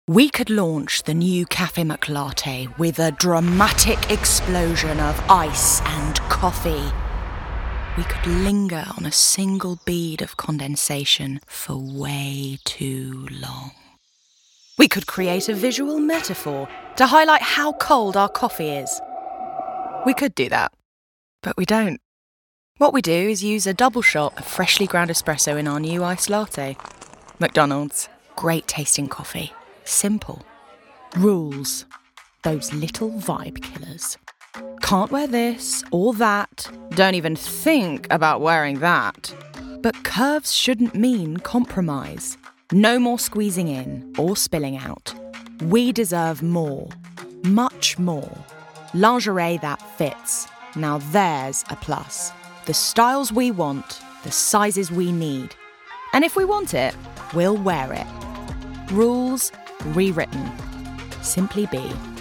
We could launch the new Cafe McLatte with a dramatic explosion of ice and coffee. We could linger on a single bead of condensation for way too long. We could create a visual metaphor to highlight how cold our coffee is. We could do that, but we don't. What we do is use a double shot of freshly ground espresso in our new iced latte. McDonald's, great tasting coffee. Simple. Rules. Those little vibe killers. Can't wear this or that. Don't even think about wearing that. But curves shouldn't mean compromise. No more squeezing in or spilling out. We deserve more. Much more. Lingerie that fits. Now there's a plus. The styles we want, the sizes we need. And if we want it, we'll wear it. Rules rewritten. Simply be.